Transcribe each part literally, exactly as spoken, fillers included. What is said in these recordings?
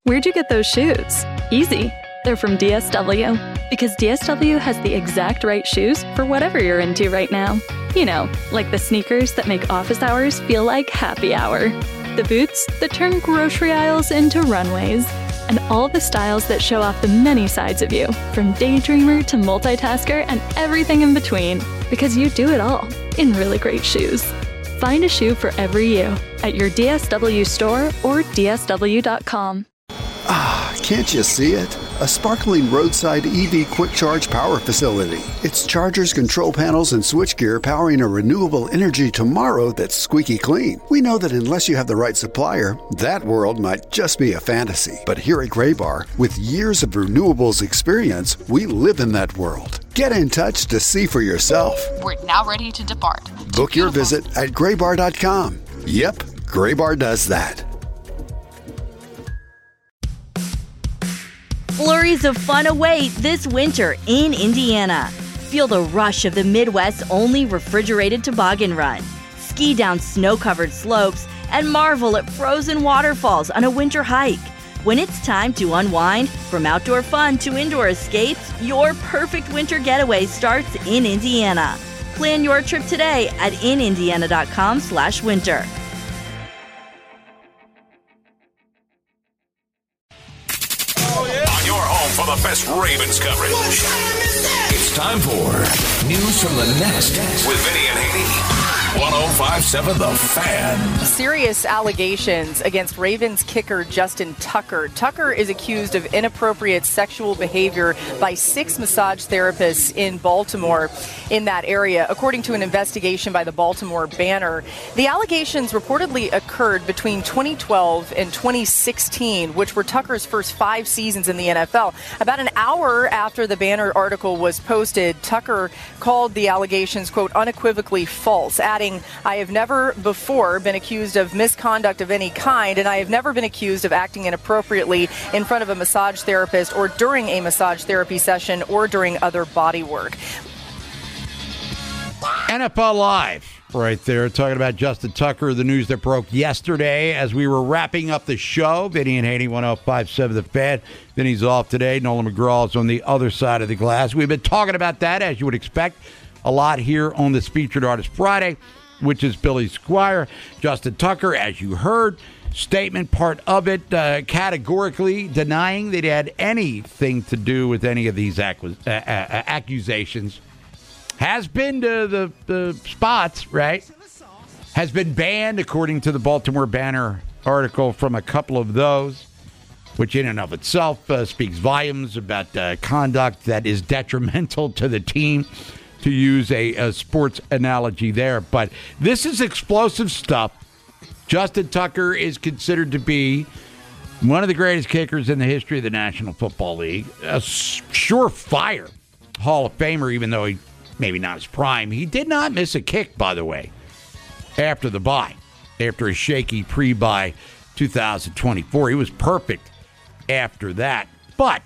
Where'd you get those shoes? Easy. They're from D S W. Because D S W has the exact right shoes for whatever you're into right now. You know, like the sneakers that make office hours feel like happy hour. The boots that turn grocery aisles into runways. And all the styles that show off the many sides of you, from daydreamer to multitasker and everything in between. Because you do it all in really great shoes. Find a shoe for every you at your D S W store or D S W dot com. Ah, can't you see it? A sparkling roadside E V quick charge power facility. It's chargers, control panels, and switchgear powering a renewable energy tomorrow that's squeaky clean. We know that unless you have the right supplier, that world might just be a fantasy. But here at Graybar, with years of renewables experience, we live in that world. Get in touch to see for yourself. We're now ready to depart. Book your visit at graybar dot com. Yep, Graybar does that. Flurries of fun await this winter in Indiana. Feel the rush of the Midwest's only refrigerated toboggan run. Ski down snow-covered slopes and marvel at frozen waterfalls on a winter hike. When it's time to unwind, from outdoor fun to indoor escapes, your perfect winter getaway starts in Indiana. Plan your trip today at in indiana dot com slash winter. For the best Ravens coverage. It's time for News from the Nest with Vinny and Haney. one oh five point seven The Fan. Serious allegations against Ravens kicker Justin Tucker. Tucker is accused of inappropriate sexual behavior by six massage therapists in Baltimore in that area, according to an investigation by the Baltimore Banner. The allegations reportedly occurred between twenty twelve and twenty sixteen, which were Tucker's first five seasons in the N F L. About an hour after the Banner article was posted, Tucker called the allegations, quote, unequivocally false, adding, I have never before been accused of misconduct of any kind, and I have never been accused of acting inappropriately in front of a massage therapist or during a massage therapy session or during other body work. N F L Live right there, talking about Justin Tucker, the news that broke yesterday as we were wrapping up the show. Vinny and Haney, one oh five point seven The Fan. Vinny's off today. Nolan McGraw is on the other side of the glass. We've been talking about that, as you would expect, a lot here on this Featured Artist Friday, which is Billy Squier. Justin Tucker, as you heard, statement part of it, uh, categorically denying that he had anything to do with any of these acqu- uh, uh, accusations. Has been to the, the spots, right? Has been banned, according to the Baltimore Banner article, from a couple of those, which in and of itself uh, speaks volumes about uh, conduct that is detrimental to the team, to use a, a sports analogy there. But this is explosive stuff. Justin Tucker is considered to be one of the greatest kickers in the history of the National Football League. A surefire Hall of Famer, even though he maybe not his prime. He did not miss a kick, by the way, after the bye, after a shaky pre-bye two thousand twenty-four. He was perfect after that. But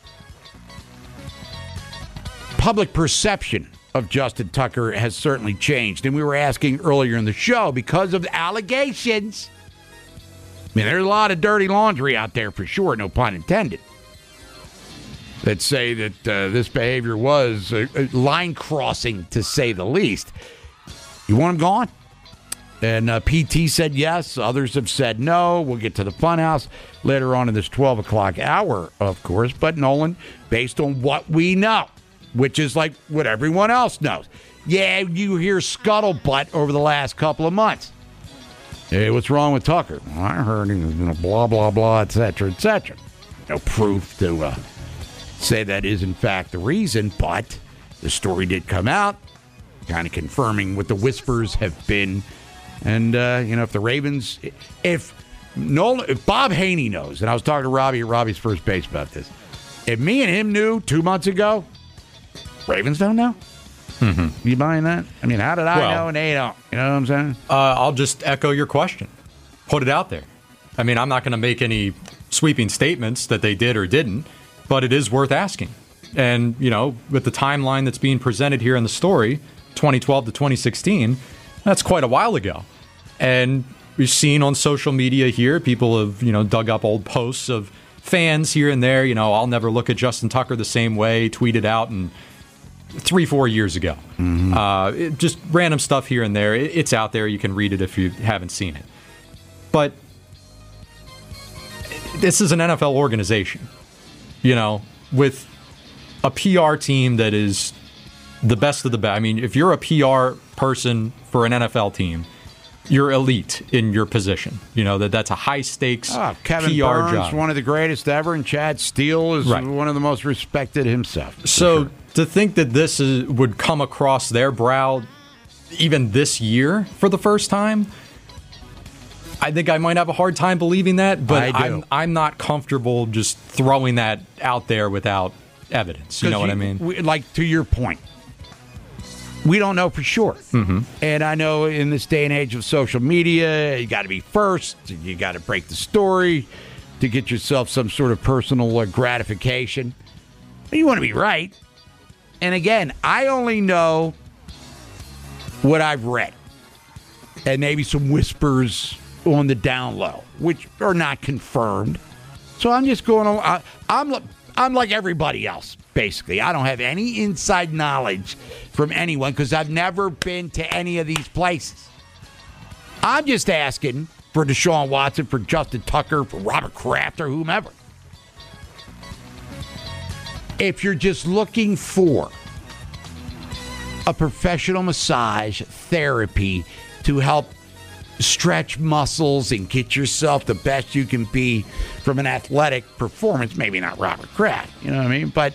public perception of Justin Tucker has certainly changed. And we were asking earlier in the show, because of the allegations, I mean, there's a lot of dirty laundry out there for sure, no pun intended, that say that uh, this behavior was uh, line crossing, to say the least. You want him gone? And uh, P T said yes. Others have said no. We'll get to the funhouse later on in this twelve o'clock hour, of course. But Nolan, based on what we know, which is like what everyone else knows. Yeah, you hear scuttlebutt over the last couple of months. Hey, what's wrong with Tucker? Well, I heard he was, you know, blah, blah, blah, et cetera, et cetera. No proof to uh, say that is, in fact, the reason, but the story did come out, kind of confirming what the whispers have been. And, uh, you know, if the Ravens, if Nolan, if Bob Haney knows, and I was talking to Robbie at Robbie's First Base about this, if me and him knew two months ago, Ravens don't know? Mm-hmm. You buying that? I mean, how did I well, know and they don't? You know what I'm saying? Uh, I'll just echo your question. Put it out there. I mean, I'm not going to make any sweeping statements that they did or didn't, but it is worth asking. And, you know, with the timeline that's being presented here in the story, twenty twelve to twenty sixteen, that's quite a while ago. And we've seen on social media here, people have, you know, dug up old posts of fans here and there, you know, I'll never look at Justin Tucker the same way, tweeted out and three, four years ago. Mm-hmm. Uh, it, just random stuff here and there. It, it's out there. You can read it if you haven't seen it. But this is an N F L organization, you know, with a P R team that is the best of the best. I mean, if you're a P R person for an N F L team, you're elite in your position. You know, that that's a high-stakes oh, Kevin P R Burns, job. One of the greatest ever, and Chad Steele is right. one of the most respected himself. So sure. to think that this is, would come across their brow even this year for the first time, I think I might have a hard time believing that, but I'm, I'm not comfortable just throwing that out there without evidence. You know what you, I mean? We, like, to your point, we don't know for sure. Mm-hmm. And I know in this day and age of social media, you got to be first. You got to break the story to get yourself some sort of personal uh, gratification. But you want to be right. And again, I only know what I've read. And maybe some whispers on the down low, which are not confirmed. So I'm just going on. I, I'm, I'm like everybody else, basically. I don't have any inside knowledge from anyone because I've never been to any of these places. I'm just asking for Deshaun Watson, for Justin Tucker, for Robert Kraft, or whomever. If you're just looking for a professional massage therapy to help stretch muscles and get yourself the best you can be from an athletic performance, maybe not Robert Kraft, you know what I mean? But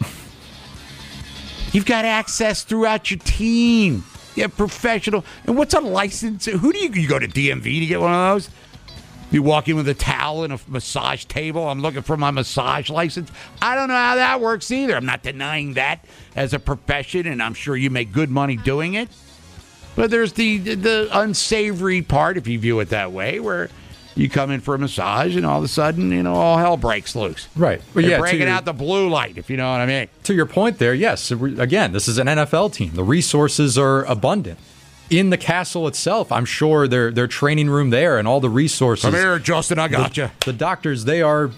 you've got access throughout your team. You have professional. And what's a license? Who do you, you go to D M V to get one of those? You walk in with a towel and a massage table. I'm looking for my massage license. I don't know how that works either. I'm not denying that as a profession, and I'm sure you make good money doing it. But there's the the unsavory part, if you view it that way, where you come in for a massage and all of a sudden, you know, all hell breaks loose. Right. Well, yeah, breaking your, out the blue light, if you know what I mean. To your point there, yes. Again, this is an N F L team. The resources are abundant. In the castle itself, I'm sure their their training room there and all the resources. Come here, Justin, I got the, you. The doctors, they are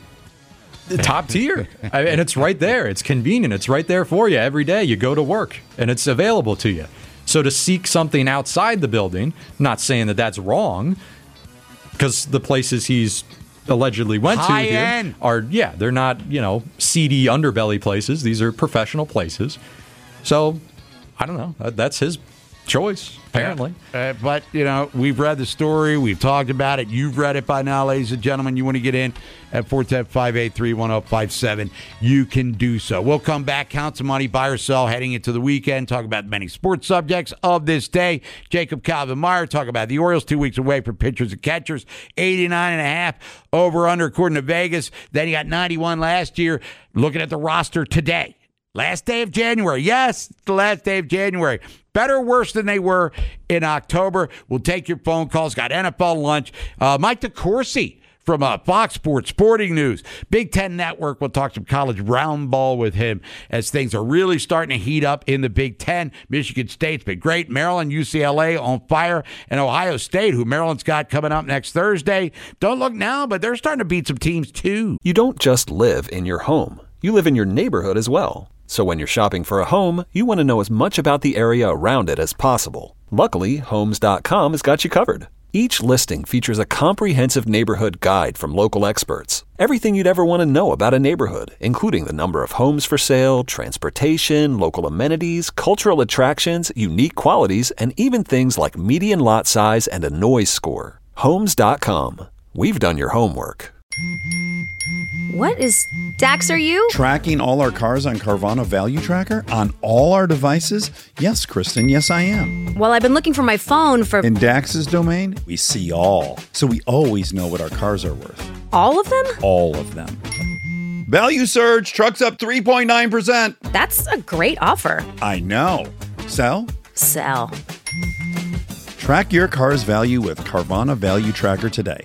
top tier. I, and it's right there. It's convenient. It's right there for you every day. You go to work, and it's available to you. So to seek something outside the building, not saying that that's wrong, because the places he's allegedly went High to here end. are, yeah, they're not, you know, seedy underbelly places. These are professional places. So, I don't know. That's his choice, apparently. Yeah. Uh, but, you know, we've read the story. We've talked about it. You've read it by now, ladies and gentlemen. You want to get in at four one zero, five eight three, one zero five seven. You can do so. We'll come back, count some money, buy or sell, heading into the weekend, talk about many sports subjects of this day. Jacob Calvin-Meyer, talk about the Orioles two weeks away from pitchers and catchers. eighty-nine and a half over under according to Vegas. Then you got ninety-one last year. Looking at the roster today. Last day of January. Yes, it's the last day of January. Better or worse than they were in October. We'll take your phone calls. Got N F L lunch. Uh, Mike DeCourcy from uh, Fox Sports Sporting News. Big Ten Network. We'll talk some college round ball with him as things are really starting to heat up in the Big Ten. Michigan State's been great. Maryland, U C L A on fire. And Ohio State, who Maryland's got coming up next Thursday. Don't look now, but they're starting to beat some teams too. You don't just live in your home. You live in your neighborhood as well. So when you're shopping for a home, you want to know as much about the area around it as possible. Luckily, Homes dot com has got you covered. Each listing features a comprehensive neighborhood guide from local experts. Everything you'd ever want to know about a neighborhood, including the number of homes for sale, transportation, local amenities, cultural attractions, unique qualities, and even things like median lot size and a noise score. Homes dot com. We've done your homework. What is Dax, are you? Tracking all our cars on Carvana Value Tracker on all our devices? Yes, Kristen, yes I am. Well, I've been looking for my phone for... In Dax's domain, we see all. So we always know what our cars are worth. All of them? All of them. Value surge, trucks up three point nine percent. That's a great offer. I know. Sell? Sell. Track your car's value with Carvana Value Tracker today.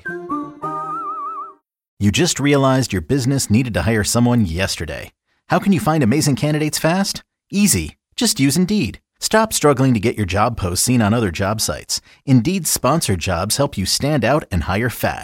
You just realized your business needed to hire someone yesterday. How can you find amazing candidates fast? Easy. Just use Indeed. Stop struggling to get your job posts seen on other job sites. Indeed's sponsored jobs help you stand out and hire fast.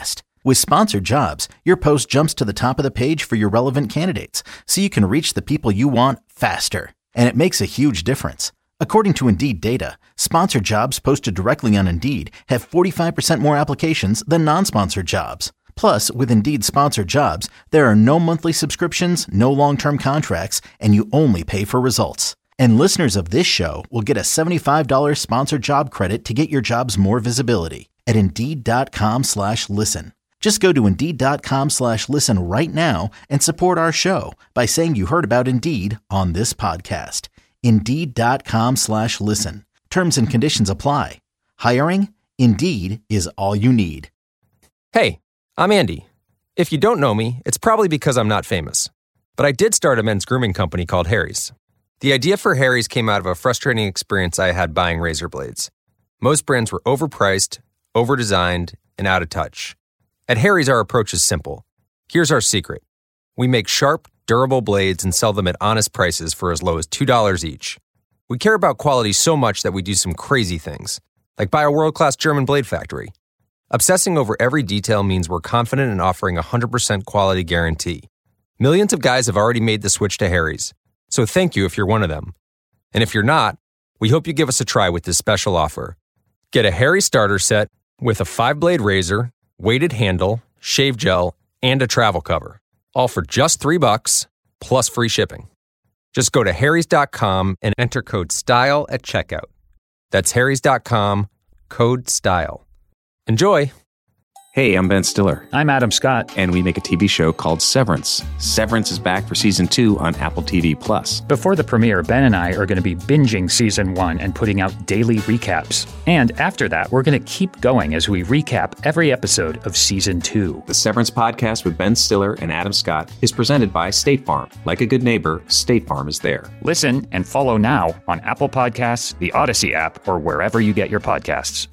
With Sponsored Jobs, your post jumps to the top of the page for your relevant candidates, so you can reach the people you want faster. And it makes a huge difference. According to Indeed data, sponsored jobs posted directly on Indeed have forty-five percent more applications than non-sponsored jobs. Plus, with Indeed Sponsored Jobs, there are no monthly subscriptions, no long-term contracts, and you only pay for results. And listeners of this show will get a seventy-five dollars sponsored job credit to get your jobs more visibility at Indeed.com slash listen. Just go to Indeed.com slash listen right now and support our show by saying you heard about Indeed on this podcast. Indeed.com slash listen. Terms and conditions apply. Hiring? Indeed is all you need. Hey, I'm Andy. If you don't know me, it's probably because I'm not famous. But I did start a men's grooming company called Harry's. The idea for Harry's came out of a frustrating experience I had buying razor blades. Most brands were overpriced, overdesigned, and out of touch. At Harry's, our approach is simple. Here's our secret. We make sharp, durable blades and sell them at honest prices for as low as two dollars each. We care about quality so much that we do some crazy things, like buy a world-class German blade factory. Obsessing over every detail means we're confident in offering a one hundred percent quality guarantee. Millions of guys have already made the switch to Harry's, so thank you if you're one of them. And if you're not, we hope you give us a try with this special offer. Get a Harry's starter set with a five-blade razor, weighted handle, shave gel, and a travel cover. All for just three bucks, plus free shipping. Just go to harrys dot com and enter code STYLE at checkout. That's harrys dot com, code STYLE. Enjoy! Hey, I'm Ben Stiller. I'm Adam Scott. And we make a T V show called Severance. Severance is back for season two on Apple T V Plus. Before the premiere, Ben and I are going to be binging season one and putting out daily recaps. And after that, we're going to keep going as we recap every episode of season two. The Severance podcast with Ben Stiller and Adam Scott is presented by State Farm. Like a good neighbor, State Farm is there. Listen and follow now on Apple Podcasts, the Odyssey app, or wherever you get your podcasts.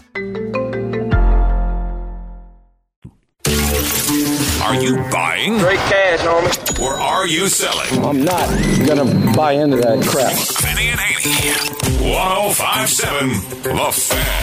Are you buying? Straight cash, homie. Or are you selling? I'm not gonna buy into that crap. Vinny and Haney, one oh five seven The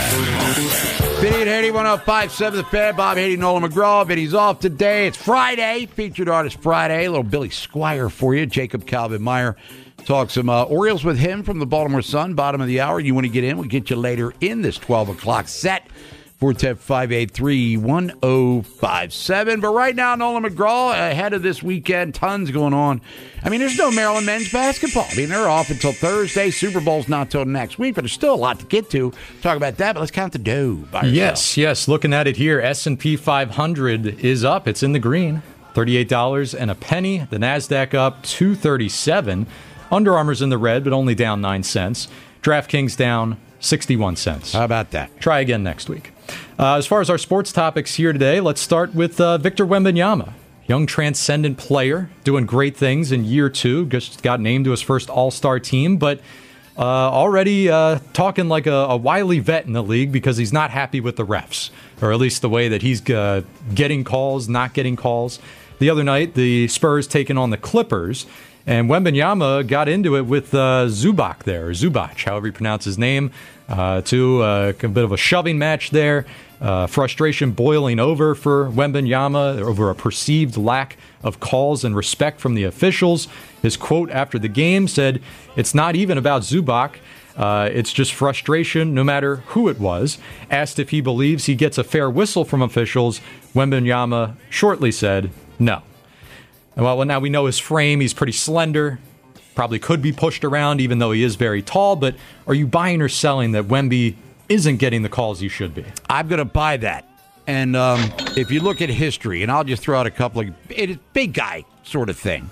Fan. Vinny and Haney, one oh five seven The Fan. Bob Haney, Nolan McGraw. Vinny's off today. It's Friday, Featured Artist Friday. A little Billy Squire for you. Jacob Calvin Meyer. Talk some uh, Orioles with him from the Baltimore Sun. Bottom of the hour. You want to get in? We'll get you later in this twelve o'clock set. four one zero, five eight three, one oh five seven. But right now, Nolan McGraw, ahead of this weekend, tons going on. I mean, there's no Maryland men's basketball. I mean, they're off until Thursday. Super Bowl's not till next week, but there's still a lot to get to. Talk about that, but let's count the dough by yourself. Yes, yes. Looking at it here, S and P five hundred is up. It's in the green. thirty-eight dollars and a penny. The NASDAQ up two thirty-seven. Under Armour's in the red, but only down nine cents. DraftKings down sixty-one cents. How about that? Try again next week. Uh, as far as our sports topics here today, let's start with uh, Victor Wembanyama. Young transcendent player, doing great things in year two. Just got named to his first All-Star team, but uh, already uh, talking like a, a wily vet in the league because he's not happy with the refs, or at least the way that he's uh, getting calls, not getting calls. The other night, the Spurs taking on the Clippers, and Wembanyama got into it with uh, Zubac there, or Zubac, however you pronounce his name, uh, to uh, a bit of a shoving match there. Uh, frustration boiling over for Wembanyama over a perceived lack of calls and respect from the officials. His quote after the game said, "It's not even about Zubac. Uh, it's just frustration no matter who it was." Asked if he believes he gets a fair whistle from officials, Wembanyama shortly said, "No." Well, now we know his frame. He's pretty slender. Probably could be pushed around, even though he is very tall. But are you buying or selling that Wemby isn't getting the calls he should be? I'm going to buy that. And um, if you look at history, and I'll just throw out a couple of it, big guy sort of thing.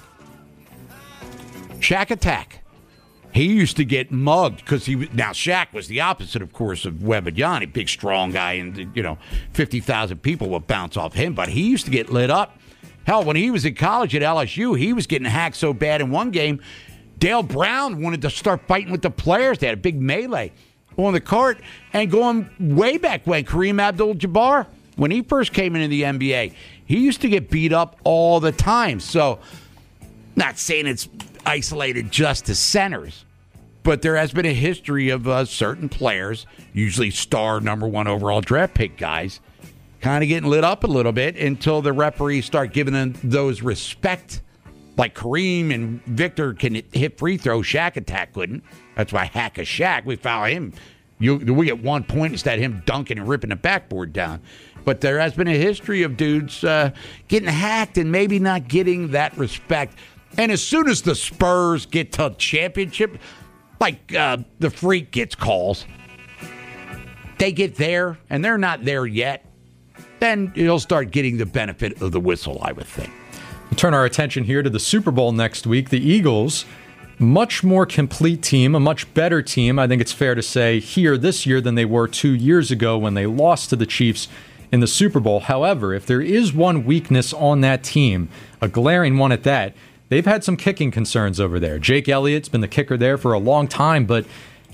Shaq Attack. He used to get mugged because he was, now Shaq was the opposite, of course, of Wembanyama, big, strong guy, and you know, fifty thousand people would bounce off him. But he used to get lit up. Hell, when he was in college at L S U, he was getting hacked so bad in one game, Dale Brown wanted to start fighting with the players. They had a big melee on the court, and going way back when, Kareem Abdul-Jabbar, when he first came into the N B A, he used to get beat up all the time. So, not saying it's isolated just to centers, but there has been a history of uh, certain players, usually star number one overall draft pick guys, kind of getting lit up a little bit until the referees start giving them those respect. Like Kareem and Victor can hit free throws. Shaq Attack couldn't. That's why Hack a Shaq. We foul him. You, we get one point instead of him dunking and ripping the backboard down. But there has been a history of dudes uh, getting hacked and maybe not getting that respect. And as soon as the Spurs get to championship, like uh, the Freak gets calls, they get there and they're not there yet, then you'll start getting the benefit of the whistle, I would think. We'll turn our attention here to the Super Bowl next week. The Eagles, much more complete team, a much better team, I think it's fair to say, here this year than they were two years ago when they lost to the Chiefs in the Super Bowl. However, if there is one weakness on that team, a glaring one at that, they've had some kicking concerns over there. Jake Elliott's been the kicker there for a long time, but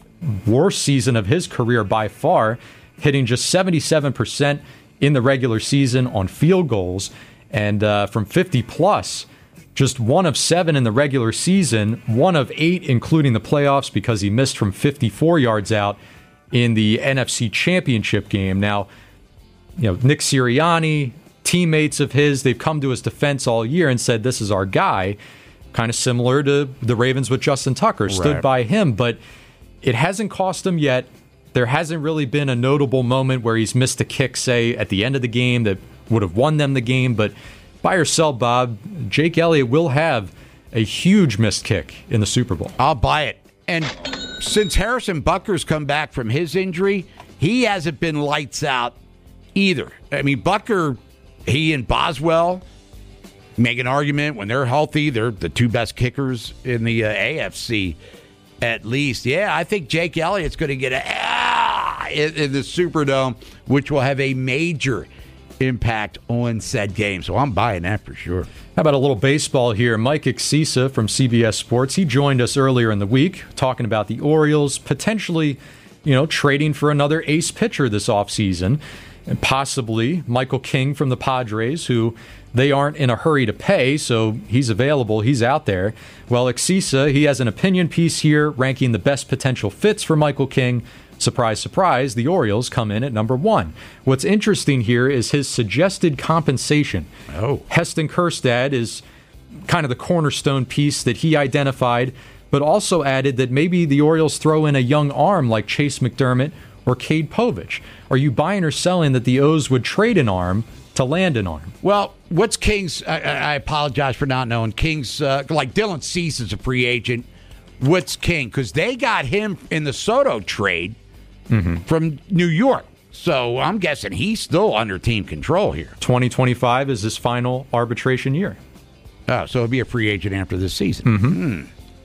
worst season of his career by far, hitting just seventy-seven percent in the regular season on field goals, and uh, from fifty plus, just one of seven in the regular season, one of eight including the playoffs because he missed from fifty-four yards out in the N F C Championship game. Now, you know, Nick Sirianni, teammates of his, they've come to his defense all year and said, this is our guy, kind of similar to the Ravens with Justin Tucker, stood Right. by him, but it hasn't cost him yet. There hasn't really been a notable moment where he's missed a kick, say, at the end of the game that would have won them the game, but buy or sell, Bob, Jake Elliott will have a huge missed kick in the Super Bowl. I'll buy it. And since Harrison Butker's come back from his injury, he hasn't been lights out either. I mean, Butker, he and Boswell make an argument when they're healthy. They're the two best kickers in the uh, A F C, at least. Yeah, I think Jake Elliott's going to get a ah, in, in the Superdome, which will have a major impact on said game. So I'm buying that for sure. How about a little baseball here? Mike Exisa from C B S Sports, he joined us earlier in the week talking about the Orioles potentially, you know, trading for another ace pitcher this offseason. And possibly Michael King from the Padres, who they aren't in a hurry to pay, so he's available, he's out there. Well, Exisa, he has an opinion piece here ranking the best potential fits for Michael King. Surprise, surprise, the Orioles come in at number one. What's interesting here is his suggested compensation. Oh. Heston Kjerstad is kind of the cornerstone piece that he identified, but also added that maybe the Orioles throw in a young arm like Chase McDermott or Cade Povich. Are you buying or selling that the O's would trade an arm to land an arm? Well, what's King's? I, I apologize for not knowing. King's, uh, like Dylan Cease is a free agent. What's King? Because they got him in the Soto trade mm-hmm. from New York. So I'm guessing he's still under team control here. twenty twenty-five is his final arbitration year. Oh, so he'll be a free agent after this season. Mm-hmm.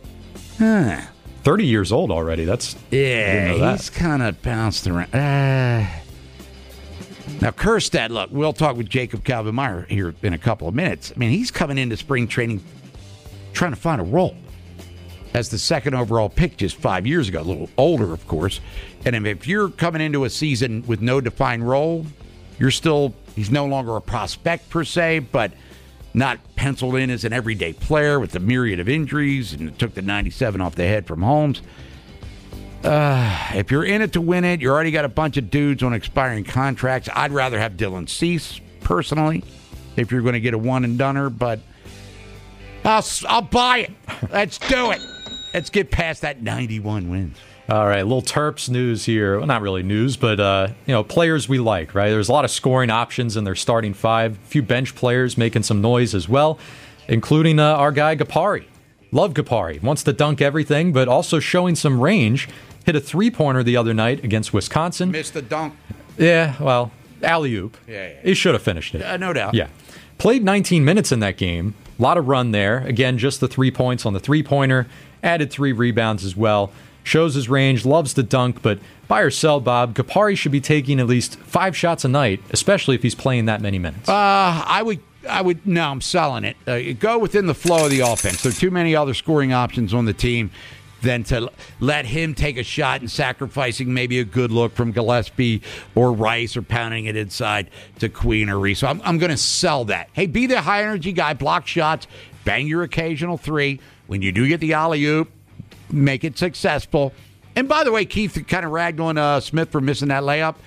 Hmm. Huh. thirty years old already. That's Yeah, that. he's kind of bounced around. Uh, now, Kjerstad, look, we'll talk with Jacob Calvin-Meyer here in a couple of minutes. I mean, he's coming into spring training trying to find a role as the second overall pick just five years ago, a little older, of course. And if you're coming into a season with no defined role, you're still, he's no longer a prospect per se, but not penciled in as an everyday player with a myriad of injuries, and it took the ninety-seven off the head from Holmes. Uh, if you're in it to win it, you already got a bunch of dudes on expiring contracts. I'd rather have Dylan Cease, personally, if you're going to get a one-and-doneer, but I'll, I'll buy it. Let's do it. Let's get past that ninety-one wins. All right, little Terps news here. Well, not really news, but uh, you know, players we like, right? There's a lot of scoring options in their starting five. A few bench players making some noise as well, including uh, our guy Gapari. Love Gapari. Wants to dunk everything, but also showing some range. Hit a three-pointer the other night against Wisconsin. Missed the dunk. Yeah, well, alley-oop. Yeah, yeah. He should have finished it. Uh, no doubt. Yeah. Played nineteen minutes in that game. A lot of run there. Again, just the three points on the three-pointer. Added three rebounds as well. Shows his range, loves to dunk, but buy or sell, Bob, Gapari should be taking at least five shots a night, especially if he's playing that many minutes. Uh, I would, I would, no, I'm selling it. Uh, go within the flow of the offense. There are too many other scoring options on the team than to let him take a shot and sacrificing maybe a good look from Gillespie or Rice or pounding it inside to Queen or Reese. So I'm, I'm going to sell that. Hey, be the high-energy guy, block shots, bang your occasional three. When you do get the alley-oop, make it successful. And by the way, Keith kind of ragged on uh, Smith for missing that layup.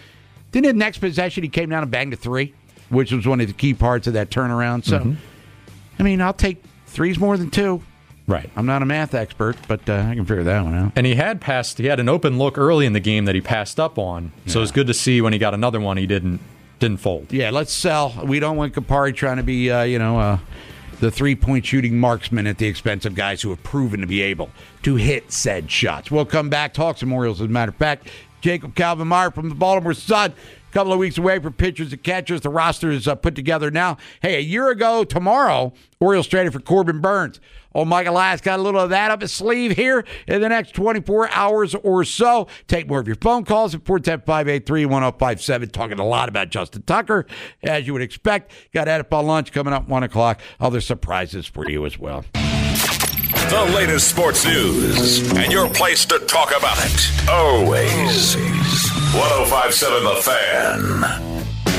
Then the next possession, he came down and banged a three, which was one of the key parts of that turnaround. So, mm-hmm. I mean, I'll take threes more than two. Right. I'm not a math expert, but uh, I can figure that one out. And he had passed, he had an open look early in the game that he passed up on. So yeah. It's good to see when he got another one, he didn't didn't fold. Yeah, let's sell. We don't want Kupari trying to be, uh, you know, uh, the three-point shooting marksman at the expense of guys who have proven to be able to hit said shots. We'll come back, talk some Orioles, as a matter of fact. Jacob Calvin-Meyer from the Baltimore Sun. A couple of weeks away for pitchers and catchers. The roster is uh, put together now. Hey, a year ago tomorrow, Orioles traded for Corbin Burnes. Oh, Michael Elias got a little of that up his sleeve here in the next twenty-four hours or so. Take more of your phone calls at four one zero, five eight three, one zero five seven. Talking a lot about Justin Tucker, as you would expect. Got at it on lunch coming up one o'clock. Other surprises for you as well. The latest sports news and your place to talk about it. Always. one oh five point seven The Fan.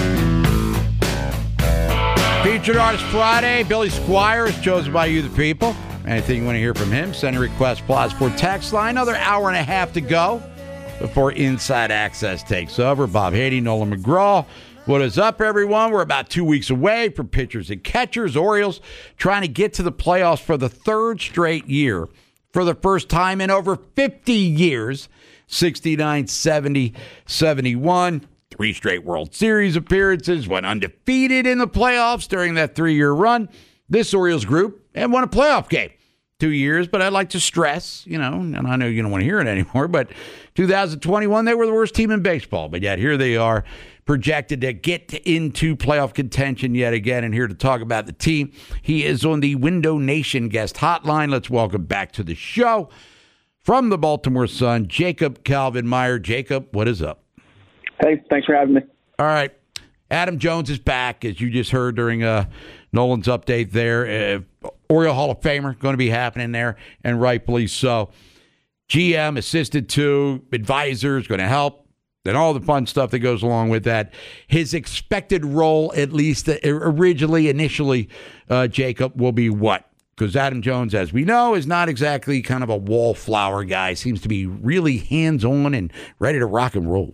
Featured Artist Friday. Billy Squires, chosen by you, the people. Anything you want to hear from him, send a request plus for text line. Another hour and a half to go before Inside Access takes over. Bob Haiti, Nolan McGraw. What is up, everyone? We're about two weeks away from pitchers and catchers. Orioles trying to get to the playoffs for the third straight year. For the first time in over fifty years. sixty-nine, seventy, seventy-one. Three straight World Series appearances. Went undefeated in the playoffs during that three-year run. This Orioles group and won a playoff game. Two years, but I'd like to stress, you know, and I know you don't want to hear it anymore, but two thousand twenty-one, they were the worst team in baseball. But yet here they are, projected to get into playoff contention yet again. And here to talk about the team, he is on the Window Nation guest hotline. Let's welcome back to the show from the Baltimore Sun, Jacob Calvin-Meyer. Jacob, what is up? Hey, thanks for having me. All right. Adam Jones is back, as you just heard during uh, Nolan's update there. Uh, Oriole Hall of Famer going to be happening there, and rightfully so. G M, assisted to, advisors going to help, and all the fun stuff that goes along with that. His expected role, at least originally, initially, uh, Jacob, will be what? Because Adam Jones, as we know, is not exactly kind of a wallflower guy. Seems to be really hands-on and ready to rock and roll.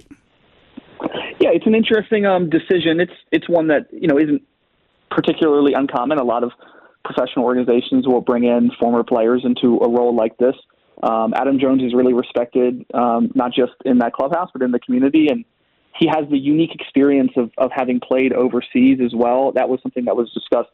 Yeah, it's an interesting um, decision. It's it's one that, you know, isn't particularly uncommon. A lot of professional organizations will bring in former players into a role like this. Um, Adam Jones is really respected, um, not just in that clubhouse, but in the community. And he has the unique experience of, of having played overseas as well. That was something that was discussed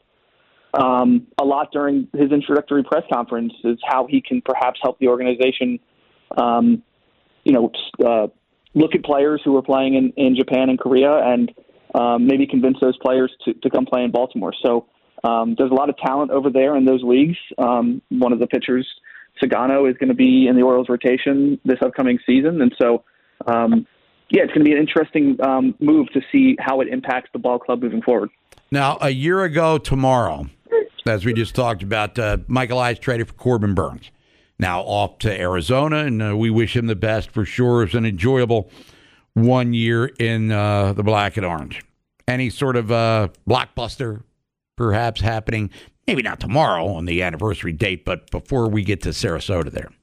um, a lot during his introductory press conference, is how he can perhaps help the organization, um, you know, uh, look at players who are playing in, in Japan and Korea and um, maybe convince those players to, to come play in Baltimore. So um, there's a lot of talent over there in those leagues. Um, one of the pitchers, Sagano, is going to be in the Orioles rotation this upcoming season. And so, um, yeah, it's going to be an interesting um, move to see how it impacts the ball club moving forward. Now, a year ago tomorrow, as we just talked about, uh, Michael Elias traded for Corbin Burnes. Now off to Arizona, and uh, we wish him the best for sure. It's an enjoyable one year in uh, the black and orange. Any sort of uh, blockbuster perhaps happening, maybe not tomorrow on the anniversary date, but before we get to Sarasota there?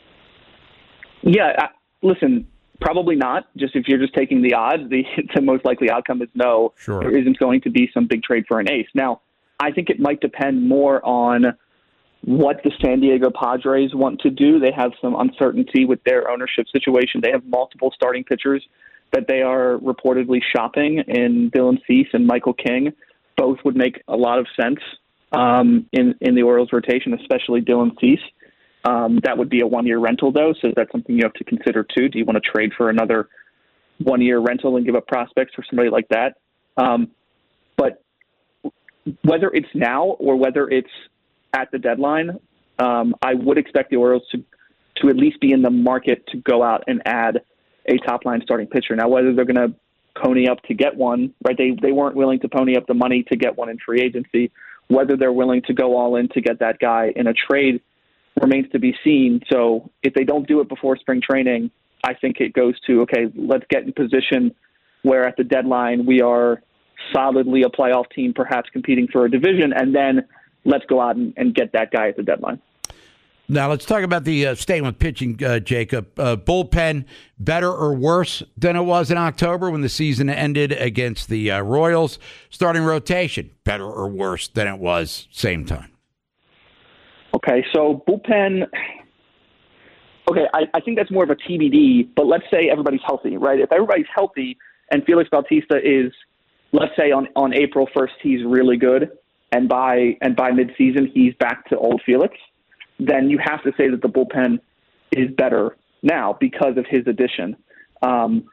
Yeah, I, listen, probably not. Just if you're just taking the odds, the, the most likely outcome is no. Sure. There isn't going to be some big trade for an ace. Now, I think it might depend more on what the San Diego Padres want to do. They have some uncertainty with their ownership situation. They have multiple starting pitchers that they are reportedly shopping in Dylan Cease and Michael King. Both would make a lot of sense um, in, in the Orioles rotation, especially Dylan Cease. Um, that would be a one-year rental, though, so that's something you have to consider, too. Do you want to trade for another one-year rental and give up prospects for somebody like that? Um, but whether it's now or whether it's at the deadline, um, I would expect the Orioles to to at least be in the market to go out and add a top-line starting pitcher. Now, whether they're going to pony up to get one, right? They they weren't willing to pony up the money to get one in free agency. Whether they're willing to go all in to get that guy in a trade remains to be seen. So if they don't do it before spring training, I think it goes to, okay, let's get in position where at the deadline we are solidly a playoff team, perhaps competing for a division, and then let's go out and, and get that guy at the deadline. Now let's talk about the uh, staying with pitching, uh, Jacob. Uh, bullpen better or worse than it was in October when the season ended against the uh, Royals? Starting rotation better or worse than it was same time? Okay, so bullpen. Okay, I, I think that's more of a T B D. But let's say everybody's healthy, right? If everybody's healthy and Felix Bautista is, let's say on, on April first he's really good, and by and by midseason he's back to old Felix, then you have to say that the bullpen is better now because of his addition. Um,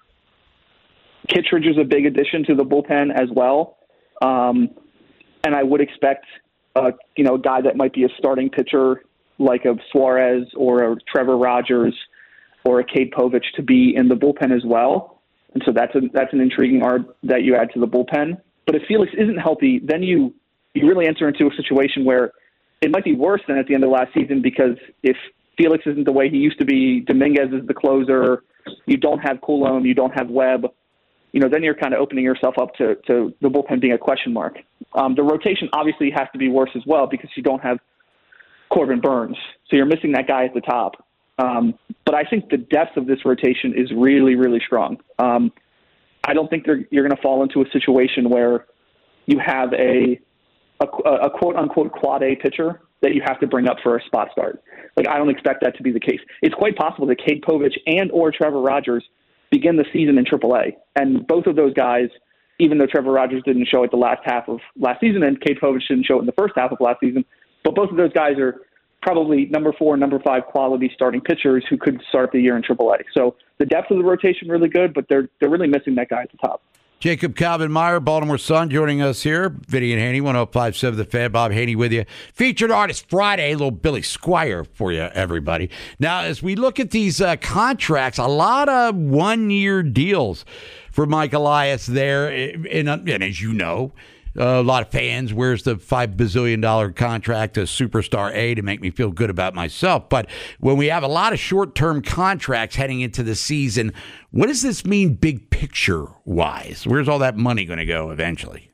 Kittredge is a big addition to the bullpen as well, um, and I would expect, uh, you know, a guy that might be a starting pitcher like a Suarez or a Trevor Rogers or a Cade Povich to be in the bullpen as well, and so that's a, that's an intriguing art that you add to the bullpen. But if Felix isn't healthy, then you you really enter into a situation where it might be worse than at the end of last season, because if Felix isn't the way he used to be, Dominguez is the closer, you don't have Coulomb, you don't have Webb, you know, then you're kind of opening yourself up to, to the bullpen being a question mark. Um, the rotation obviously has to be worse as well because you don't have Corbin Burns, so you're missing that guy at the top. Um, but I think the depth of this rotation is really, really strong. Um, I don't think you're going to fall into a situation where you have a A, a quote-unquote quad A pitcher that you have to bring up for a spot start. Like, I don't expect that to be the case. It's quite possible that Cade Povich and or Trevor Rogers begin the season in triple A. And both of those guys, even though Trevor Rogers didn't show it the last half of last season and Cade Povich didn't show it in the first half of last season, but both of those guys are probably number four, number five quality starting pitchers who could start the year in triple A. So the depth of the rotation really good, but they're they're really missing that guy at the top. Jacob Calvin Meyer, Baltimore Sun, joining us here. Vinny and Haney, one oh five point seven The Fan. Bob Haney with you. Featured Artist Friday, a little Billy Squier for you, everybody. Now, as we look at these uh, contracts, a lot of one-year deals for Mike Elias there. And, and as you know, uh, a lot of fans, where's the five bazillion dollar contract to Superstar A to make me feel good about myself? But when we have a lot of short-term contracts heading into the season, what does this mean big picture-wise? Where's all that money going to go eventually?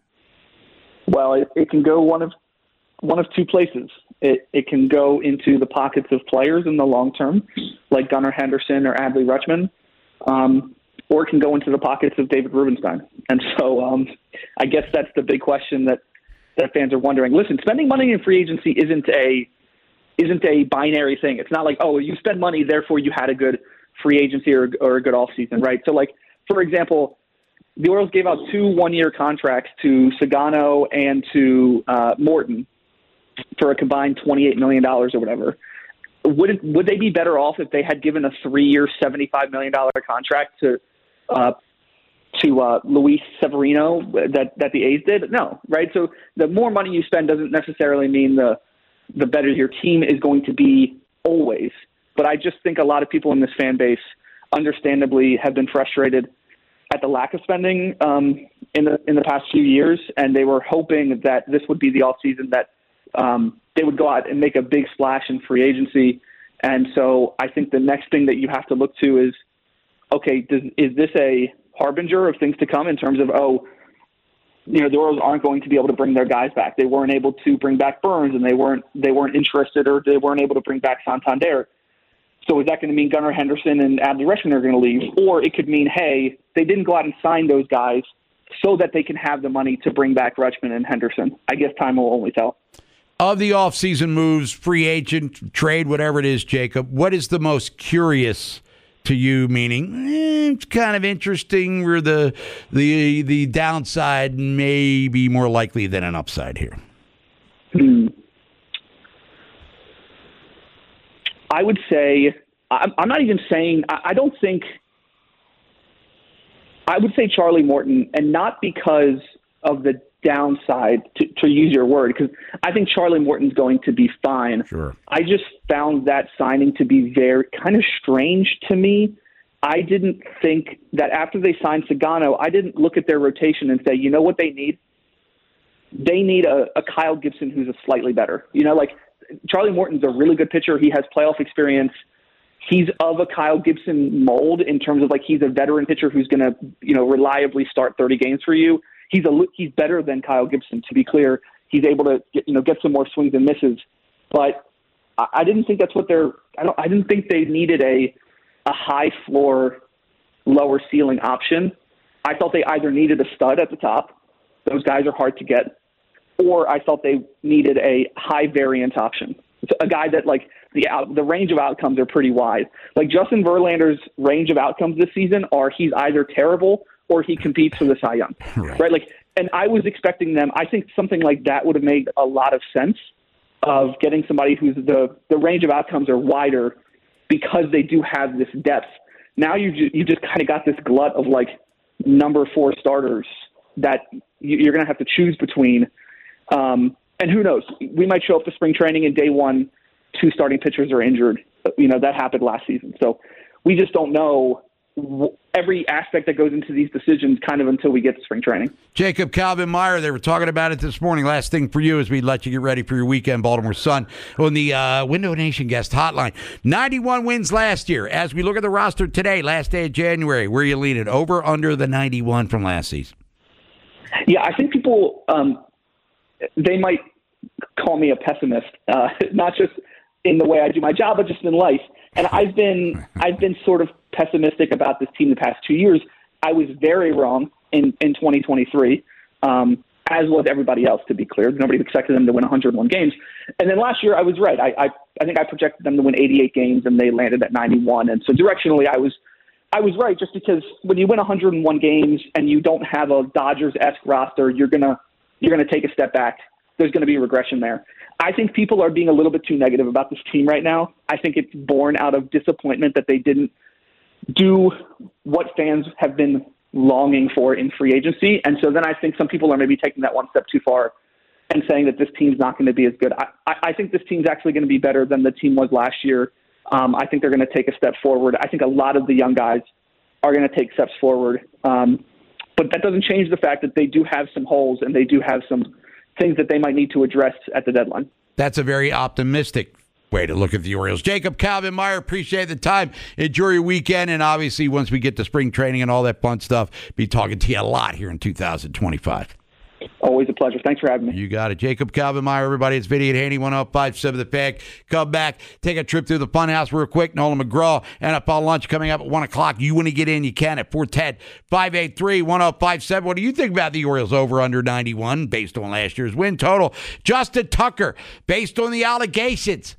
Well, it, it can go one of one of two places. It it can go into the pockets of players in the long term, like Gunnar Henderson or Adley Rutschman, um, or it can go into the pockets of David Rubenstein. And so um, I guess that's the big question that, that fans are wondering. Listen, spending money in free agency isn't a isn't a binary thing. It's not like, oh, you spend money, therefore you had a good free agency or, or a good offseason, right? So, like, for example, the Orioles gave out two one-year contracts to Sagano and to uh, Morton for a combined twenty-eight million dollars or whatever. Would it, would they be better off if they had given a three-year, seventy-five million dollars contract to uh, to uh, Luis Severino that, that the A's did? No, right? So the more money you spend doesn't necessarily mean the the better your team is going to be always. But I just think a lot of people in this fan base, understandably, have been frustrated at the lack of spending um, in the in the past few years, and they were hoping that this would be the offseason that um, they would go out and make a big splash in free agency. And so I think the next thing that you have to look to is, okay, does, is this a harbinger of things to come in terms of, oh, you know, the Orioles aren't going to be able to bring their guys back. They weren't able to bring back Burns, and they weren't they weren't interested, or they weren't able to bring back Santander. So is that going to mean Gunnar Henderson and Adley Rutschman are going to leave? Or it could mean, hey, they didn't go out and sign those guys so that they can have the money to bring back Rutschman and Henderson. I guess time will only tell. Of the offseason moves, free agent, trade, whatever it is, Jacob, what is the most curious to you, meaning eh, it's kind of interesting where the, the, the downside may be more likely than an upside here? Hmm. I would say, I'm not even saying, I don't think, I would say Charlie Morton, and not because of the downside, to, to use your word, because I think Charlie Morton's going to be fine. Sure. I just found that signing to be very kind of strange to me. I didn't think that after they signed Sagano, I didn't look at their rotation and say, you know what they need? They need a, a Kyle Gibson who's a slightly better. You know, like, Charlie Morton's a really good pitcher. He has playoff experience. He's of a Kyle Gibson mold in terms of, like, he's a veteran pitcher who's going to, you know, reliably start thirty games for you. He's a he's better than Kyle Gibson, to be clear. He's able to get, you know, get some more swings and misses. But I, I didn't think that's what they're. I don't. I didn't think they needed a a high floor, lower ceiling option. I thought they either needed a stud at the top. Those guys are hard to get. Or I thought they needed a high variance option. It's a guy that, like, the out, the range of outcomes are pretty wide. Like, Justin Verlander's range of outcomes this season are he's either terrible or he competes for the Cy Young. Right. right? Like, and I was expecting them. I think something like that would have made a lot of sense of getting somebody who's the, the range of outcomes are wider because they do have this depth. Now you ju- you just kind of got this glut of, like, number four starters that you, you're going to have to choose between. Um, and who knows? We might show up to spring training and day one, two starting pitchers are injured. You know, that happened last season. So we just don't know every aspect that goes into these decisions kind of until we get to spring training. Jacob Calvin Meyer, they were talking about it this morning. Last thing for you as we let you get ready for your weekend, Baltimore Sun, on the uh, Window Nation guest hotline. ninety-one wins last year. As we look at the roster today, last day of January, where are you leaning? Over, under the ninety-one from last season? Yeah, I think people, um, they might call me a pessimist, uh, not just in the way I do my job, but just in life. And I've been I've been sort of pessimistic about this team the past two years. I was very wrong in, in twenty twenty-three, um, as was everybody else, to be clear. Nobody expected them to win one hundred one games. And then last year I was right. I, I, I think I projected them to win eighty-eight games, and they landed at ninety-one. And so directionally I was I was right, just because when you win one hundred one games and you don't have a Dodgers-esque roster, you're gonna you're gonna take a step back. There's going to be regression there. I think people are being a little bit too negative about this team right now. I think it's born out of disappointment that they didn't do what fans have been longing for in free agency. And so then I think some people are maybe taking that one step too far and saying that this team's not going to be as good. I, I, I think this team's actually going to be better than the team was last year. Um, I think they're going to take a step forward. I think a lot of the young guys are going to take steps forward. Um, but that doesn't change the fact that they do have some holes and they do have some things that they might need to address at the deadline. That's a very optimistic way to look at the Orioles. Jacob Calvin Meyer, appreciate the time. Enjoy your weekend, and obviously once we get to spring training and all that fun stuff, be talking to you a lot here in two thousand twenty-five. Always a pleasure. Thanks for having me. You got it. Jacob Calvin Meyer, everybody. It's Vinny and Haney, one oh five point seven The Fan. Come back, take a trip through the funhouse real quick. Nolan McGraw, N F L lunch coming up at one o'clock. You want to get in, you can at four one zero, five eight three, one oh five seven. What do you think about the Orioles over under ninety-one based on last year's win total? Justin Tucker, based on the allegations,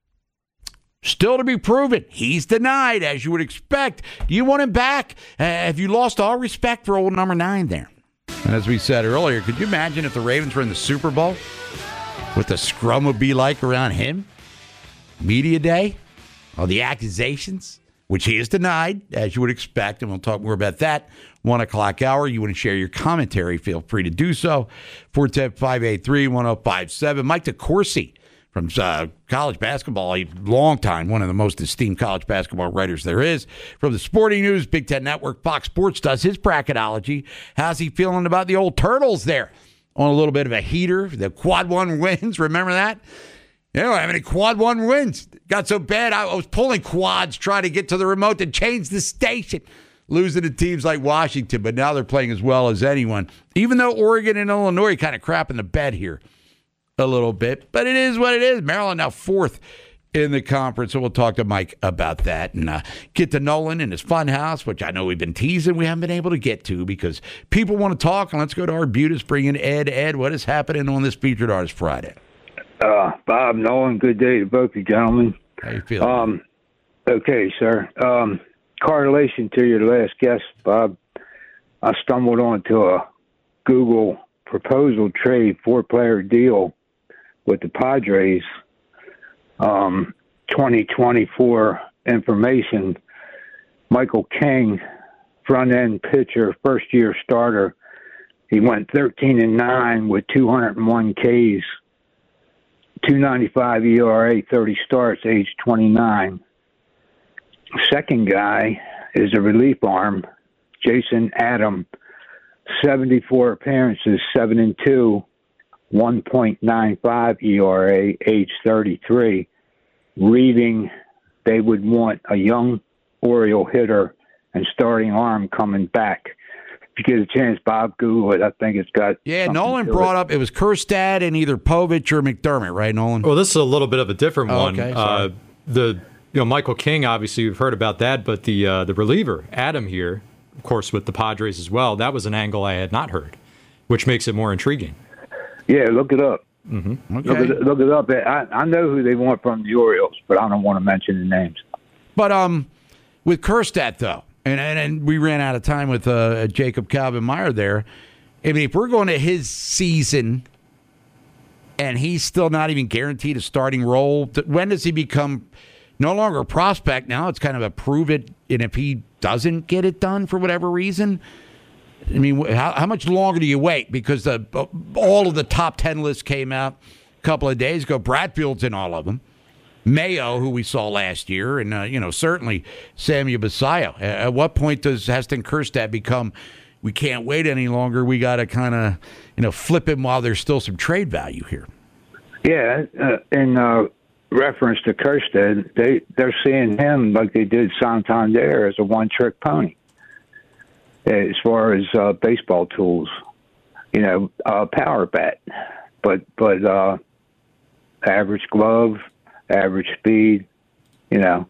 still to be proven. He's denied, as you would expect. Do you want him back? Uh, have you lost all respect for old number nine there? And as we said earlier, could you imagine if the Ravens were in the Super Bowl? What the scrum would be like around him? Media day? All the accusations, which he has denied, as you would expect, and we'll talk more about that. One o'clock hour. You want to share your commentary, feel free to do so. four one zero, five eight three, one oh five seven. Mike DeCourcy from uh, college basketball, a long time, one of the most esteemed college basketball writers there is. From the Sporting News, Big Ten Network, Fox Sports does his bracketology. How's he feeling about the old Turtles there? On a little bit of a heater, the quad one wins. Remember that? They don't have any quad one wins. Got so bad, I was pulling quads trying to get to the remote to change the station. Losing to teams like Washington, but now they're playing as well as anyone. Even though Oregon and Illinois kind of crap in the bed here a little bit, but it is what it is. Maryland now fourth in the conference, so we'll talk to Mike about that and uh, get to Nolan in his fun house, which I know we've been teasing we haven't been able to get to because people want to talk. And let's go to Arbutus, bring in Ed. Ed, what is happening on this Featured Artist Friday? Uh, Bob, Nolan, good day to both you gentlemen. How you feeling? Um, okay, sir. Um, correlation to your last guest, Bob, I stumbled onto a Google proposal trade four-player deal with the Padres, um, twenty twenty-four information. Michael King, front-end pitcher, first-year starter. He went thirteen and nine with two hundred one Ks, two ninety-five E R A, thirty starts, age twenty-nine. Second guy is a relief arm, Jason Adam, seventy-four appearances, seven and two. one point nine five E R A, age thirty-three. Reading they would want a young Oriole hitter and starting arm coming back. you get a chance, Bob, Google it. I think it's got. Yeah, Nolan brought it. up it was Kjerstad and either Povich or McDermott, right, Nolan? Well, this is a little bit of a different oh, one. Okay, uh, the you know Michael King, obviously, we've heard about that, but the uh, the reliever Adam here, of course, with the Padres as well. That was an angle I had not heard, which makes it more intriguing. Yeah, look it up. Mm-hmm. Okay. Look, it, look it up. I, I know who they want from the Orioles, but I don't want to mention the names. But um, with Kjerstad, though, and, and and we ran out of time with uh, Jacob Calvin-Meyer there. I mean, if we're going to his season and he's still not even guaranteed a starting role, when does he become no longer a prospect? Now it's kind of a prove it, and if he doesn't get it done for whatever reason, I mean, how, how much longer do you wait? Because the all of the top ten lists came out a couple of days ago. Bradfield's in all of them. Mayo, who we saw last year, and, uh, you know, certainly Samuel Basallo. At what point does Heston Kjerstad become, we can't wait any longer, we got to kind of, you know, flip him while there's still some trade value here? Yeah, uh, in uh, reference to Kjerstad, they, they're seeing him like they did Santander as a one-trick pony. As far as uh, baseball tools, you know, uh, power bat, but but uh, average glove, average speed, you know.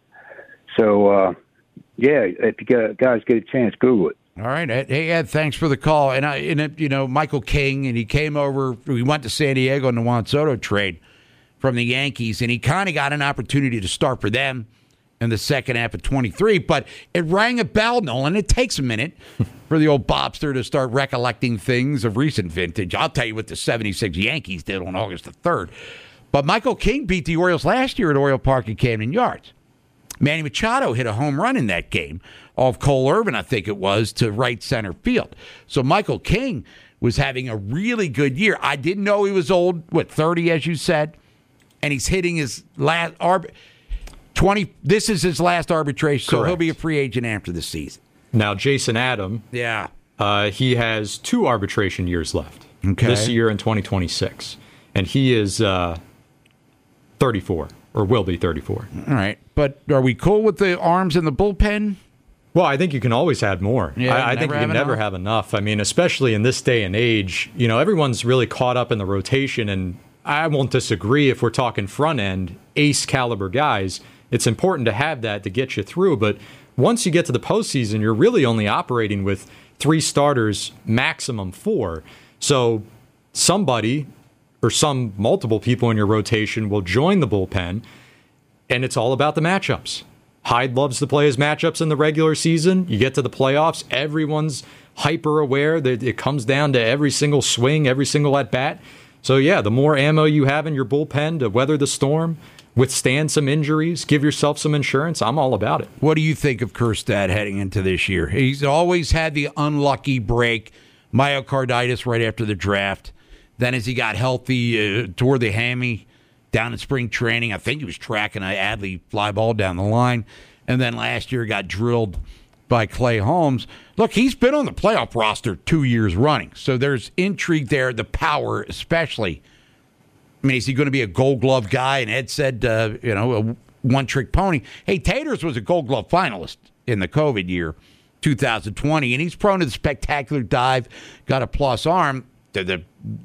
So uh, yeah, if you guys get a chance, Google it. All right, Ed. Hey Ed, thanks for the call. And I, and it, you know, Michael King, and he came over. We went to San Diego in the Juan Soto trade from the Yankees, and he kind of got an opportunity to start for them in the second half of twenty-three, but it rang a bell, Nolan. It takes a minute for the old Bobster to start recollecting things of recent vintage. I'll tell you what the seventy-six Yankees did on August the third. But Michael King beat the Orioles last year at Oriole Park at Camden Yards. Manny Machado hit a home run in that game off Cole Irvin, I think it was, to right center field. So Michael King was having a really good year. I didn't know he was old, what, thirty, as you said? And he's hitting his last arb- twenty. This is his last arbitration, Correct. So he'll be a free agent after the season. Now, Jason Adam, yeah, uh, he has two arbitration years left. Okay. This year and twenty twenty-six, and he is uh, thirty-four, or will be thirty-four. All right, but are we cool with the arms in the bullpen? Well, I think you can always add more. Yeah, I, I think you can never enough. have enough. I mean, especially in this day and age, you know, everyone's really caught up in the rotation, and I won't disagree if we're talking front end, ace caliber guys. It's important to have that to get you through. But once you get to the postseason, you're really only operating with three starters, maximum four. So somebody or some multiple people in your rotation will join the bullpen, and it's all about the matchups. Hyde loves to play his matchups in the regular season. You get to the playoffs, everyone's hyper aware that it comes down to every single swing, every single at bat. So yeah, the more ammo you have in your bullpen to weather the storm, withstand some injuries, give yourself some insurance, I'm all about it. What do you think of Kjerstad heading into this year? He's always had the unlucky break, myocarditis right after the draft. Then as he got healthy, uh, toward the hammy down in spring training, I think he was tracking an Adley fly ball down the line. And then last year got drilled by Clay Holmes. Look, he's been on the playoff roster two years running. So there's intrigue there, the power especially. I mean, is he going to be a Gold Glove guy? And Ed said, uh, you know, a one-trick pony. Hey, Taters was a Gold Glove finalist in the COVID year, two thousand twenty, and he's prone to the spectacular dive, got a plus arm. The, the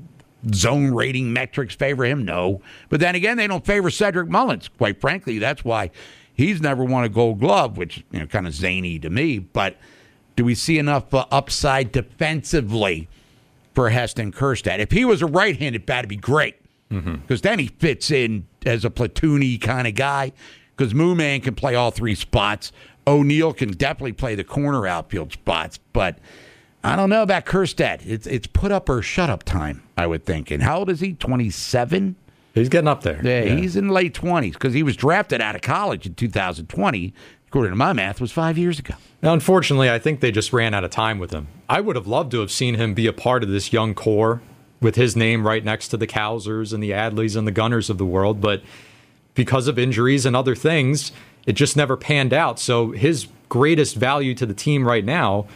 zone rating metrics favor him? No. But then again, they don't favor Cedric Mullins. Quite frankly, that's why he's never won a Gold Glove, which, you know, kind of zany to me. But do we see enough uh, upside defensively for Heston Kjerstad? If he was a right-handed bat, it'd be great. Because mm-hmm. then he fits in as a platoony kind of guy. Because Mooman can play all three spots. O'Neill can definitely play the corner outfield spots. But I don't know about Kjerstad. It's it's put up or shut up time, I would think. And how old is he? twenty-seven? He's getting up there. Yeah, yeah. He's in late twenties because he was drafted out of college in two thousand twenty. According to my math, was five years ago. Now, unfortunately, I think they just ran out of time with him. I would have loved to have seen him be a part of this young core with his name right next to the Cowsers and the Adleys and the Gunners of the world, but because of injuries and other things, it just never panned out. So his greatest value to the team right now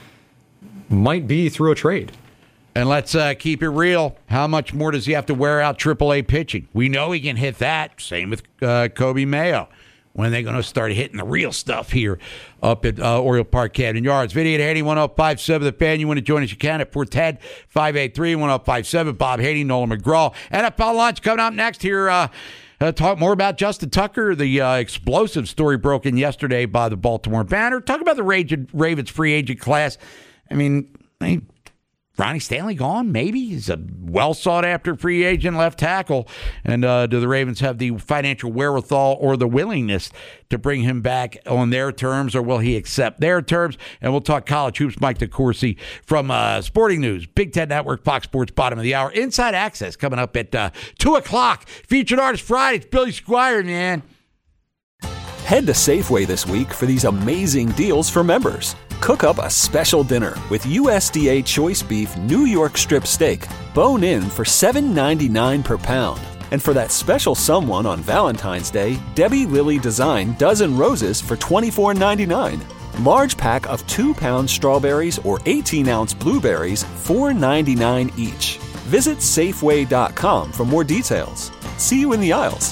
might be through a trade. And let's uh, keep it real. How much more does he have to wear out triple A pitching? We know he can hit that. Same with uh, Kobe Mayo. when are they going to start hitting the real stuff here up at uh, Oriole Park Camden Yards? Vinny and Haney, one oh five seven The Fan. You want to join us, you can at four one zero, five eight three, one oh five seven. Bob Haney, Nolan McGraw. N F L Lunch coming up next here. Uh, uh, talk more about Justin Tucker, the uh, explosive story broken yesterday by the Baltimore Banner. Talk about the Ravens free agent class. I mean, I mean Ronnie Stanley gone, maybe? He's a well-sought-after free agent left tackle. And uh, do the Ravens have the financial wherewithal or the willingness to bring him back on their terms, or will he accept their terms? And we'll talk college hoops. Mike DeCourcy from uh, Sporting News, Big Ten Network, Fox Sports, bottom of the hour. Inside Access coming up at uh, two o'clock. Featured Artist Friday. It's Billy Squire, man. Head to Safeway this week for these amazing deals for members. Cook up a special dinner with U S D A Choice Beef New York Strip Steak, bone in for seven ninety-nine per pound. And for that special someone on Valentine's Day, Debbie Lilly Design Dozen Roses for twenty-four ninety-nine. Large pack of two pound strawberries or eighteen ounce blueberries, four ninety-nine each. Visit Safeway dot com for more details. See you in the aisles.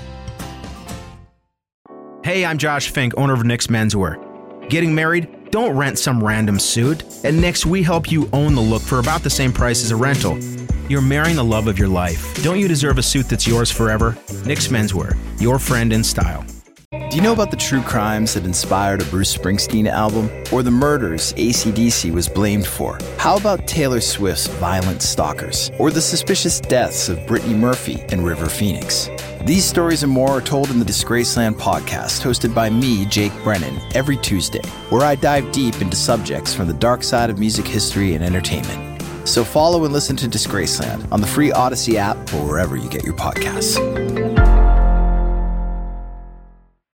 Hey, I'm Josh Fink, owner of Nick's Menswear. Getting married? Don't rent some random suit. At Nick's, we help you own the look for about the same price as a rental. You're marrying the love of your life. Don't you deserve a suit that's yours forever? Nick's Menswear, your friend in style. Do you know about the true crimes that inspired a Bruce Springsteen album? Or the murders A C D C was blamed for? How about Taylor Swift's Violent Stalkers? Or the suspicious deaths of Brittany Murphy and River Phoenix? These stories and more are told in the Disgraceland podcast, hosted by me, Jake Brennan, every Tuesday, where I dive deep into subjects from the dark side of music history and entertainment. So follow and listen to Disgraceland on the free Odyssey app or wherever you get your podcasts.